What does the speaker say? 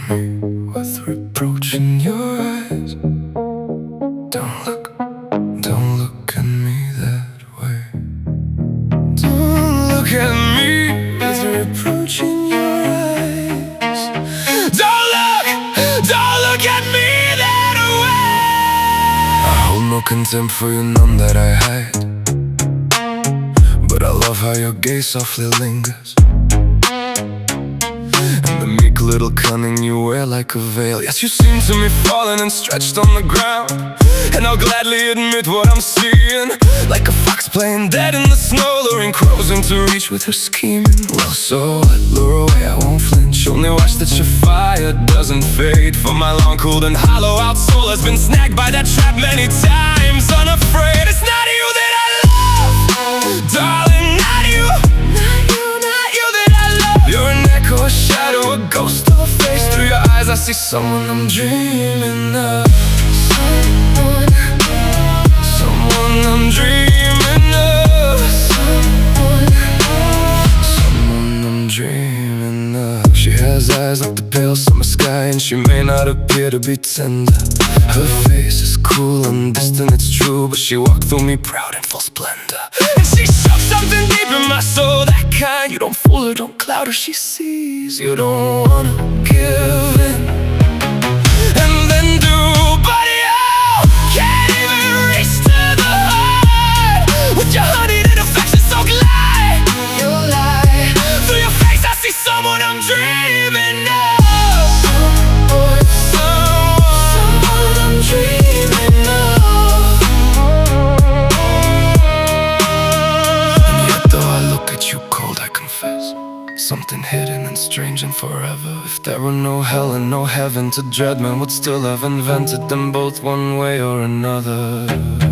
me with reproach in your eyes. Don't look at me that way. Don't look at me with reproach in your eyes. Don't look at me that way. I hold no contempt for you, none that I hide, but I love how your gaze softly lingers, and the meek little cunning you wear like a veil. Yes, you seem to me fallen and stretched on the ground, and I'll gladly admit what I'm seeing. Like a fox playing dead in the snow, luring crows into reach with her scheming. Well, so I lure away, I won't flinch. Only watch that your fire doesn't fade, for my long cooled and hollow out soul has been snagged by that trap many times. Unafraid, it's not you that I love, darling, not you. Not you that I love. You're an echo, a shadow, a ghost of a face. Through your eyes I see someone I'm dreaming of. Someone I'm dreaming of. Someone I'm dreaming of. She has eyes like the pale summer sky, and she may not appear to be tender. Her face is cool and distant, it's true, but she walked through me proud in full splendor. And she shook something deep in my soul, that kind you don't fool her, don't cloud her, she sees. You don't wanna give in, and then do, but you can't even reach to the heart. With your honeyed affection so lie, you lie. Through your face I see someone I'm dreaming of. Someone I'm dreaming of. And yet though I look at you cold, I confess something hidden and strange and forever. If there were no hell and no heaven to dread, man would still have invented them both one way or another.